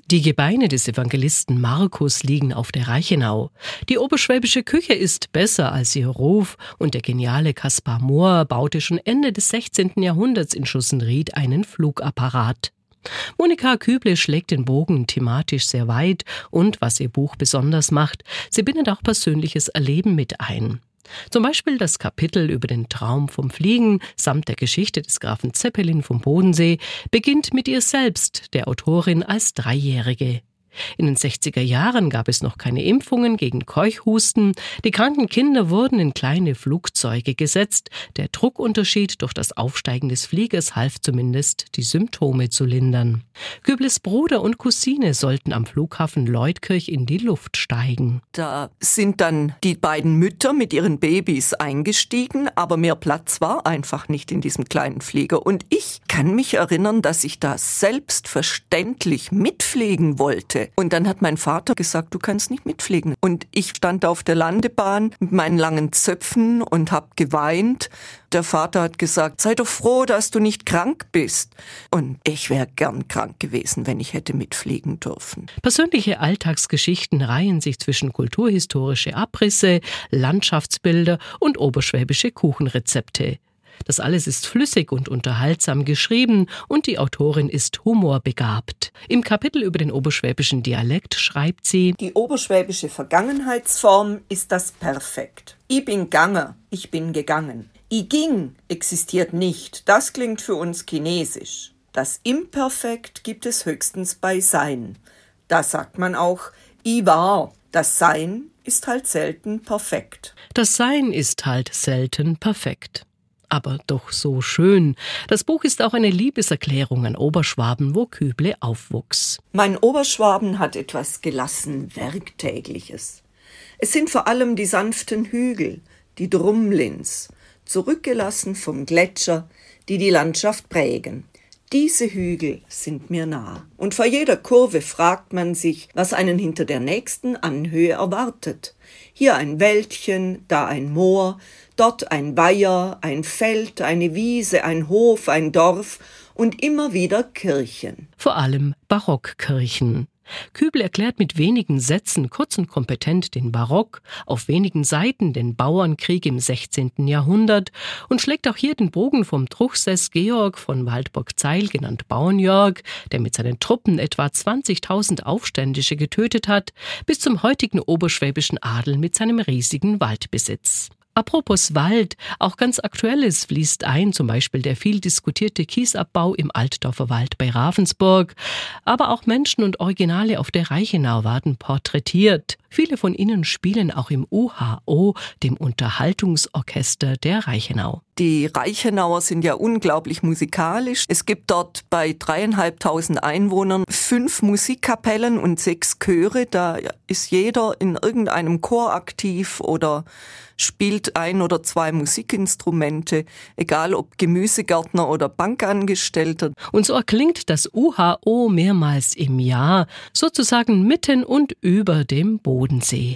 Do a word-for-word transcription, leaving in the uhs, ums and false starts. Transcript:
Die Gebeine des Evangelisten Markus liegen auf der Reichenau. Die oberschwäbische Küche ist besser als ihr Ruf und der geniale Kaspar Mohr baute schon Ende des sechzehnten Jahrhunderts in Schussenried einen Flugapparat. Monika Küble schlägt den Bogen thematisch sehr weit und, was ihr Buch besonders macht, sie bindet auch persönliches Erleben mit ein. Zum Beispiel das Kapitel über den Traum vom Fliegen samt der Geschichte des Grafen Zeppelin vom Bodensee beginnt mit ihr selbst, der Autorin, als Dreijährige. In den sechziger Jahren gab es noch keine Impfungen gegen Keuchhusten. Die kranken Kinder wurden in kleine Flugzeuge gesetzt. Der Druckunterschied durch das Aufsteigen des Fliegers half zumindest, die Symptome zu lindern. Kübles Bruder und Cousine sollten am Flughafen Leutkirch in die Luft steigen. Da sind dann die beiden Mütter mit ihren Babys eingestiegen, aber mehr Platz war einfach nicht in diesem kleinen Flieger. Und ich kann mich erinnern, dass ich da selbstverständlich mitfliegen wollte. Und dann hat mein Vater gesagt, du kannst nicht mitfliegen. Und ich stand auf der Landebahn mit meinen langen Zöpfen und habe geweint. Der Vater hat gesagt, sei doch froh, dass du nicht krank bist. Und ich wäre gern krank gewesen, wenn ich hätte mitfliegen dürfen. Persönliche Alltagsgeschichten reihen sich zwischen kulturhistorische Abrisse, Landschaftsbilder und oberschwäbische Kuchenrezepte. Das alles ist flüssig und unterhaltsam geschrieben und die Autorin ist humorbegabt. Im Kapitel über den oberschwäbischen Dialekt schreibt sie: Die oberschwäbische Vergangenheitsform ist das Perfekt. Ich bin gange, ich bin gegangen. Ich ging existiert nicht, das klingt für uns chinesisch. Das Imperfekt gibt es höchstens bei Sein. Da sagt man auch, ich war. Das Sein ist halt selten perfekt. Das Sein ist halt selten perfekt. Aber doch so schön. Das Buch ist auch eine Liebeserklärung an Oberschwaben, wo Küble aufwuchs. Mein Oberschwaben hat etwas gelassen Werktägliches. Es sind vor allem die sanften Hügel, die Drumlins, zurückgelassen vom Gletscher, die die Landschaft prägen. Diese Hügel sind mir nah. Und vor jeder Kurve fragt man sich, was einen hinter der nächsten Anhöhe erwartet. Hier ein Wäldchen, da ein Moor, dort ein Weiher, ein Feld, eine Wiese, ein Hof, ein Dorf und immer wieder Kirchen. Vor allem Barockkirchen. Küble erklärt mit wenigen Sätzen kurz und kompetent den Barock, auf wenigen Seiten den Bauernkrieg im sechzehnten Jahrhundert und schlägt auch hier den Bogen vom Truchsess Georg von Waldburg-Zeil, genannt Bauernjörg, der mit seinen Truppen etwa zwanzigtausend Aufständische getötet hat, bis zum heutigen oberschwäbischen Adel mit seinem riesigen Waldbesitz. Apropos Wald, auch ganz Aktuelles fließt ein, zum Beispiel der viel diskutierte Kiesabbau im Altdorfer Wald bei Ravensburg. Aber auch Menschen und Originale auf der Reichenau werden porträtiert. Viele von ihnen spielen auch im U H O, dem Unterhaltungsorchester der Reichenau. Die Reichenauer sind ja unglaublich musikalisch. Es gibt dort bei dreieinhalbtausend Einwohnern fünf Musikkapellen und sechs Chöre. Da ist jeder in irgendeinem Chor aktiv oder spielt ein oder zwei Musikinstrumente, egal ob Gemüsegärtner oder Bankangestellter. Und so erklingt das U H O mehrmals im Jahr, sozusagen mitten und über dem Bodensee.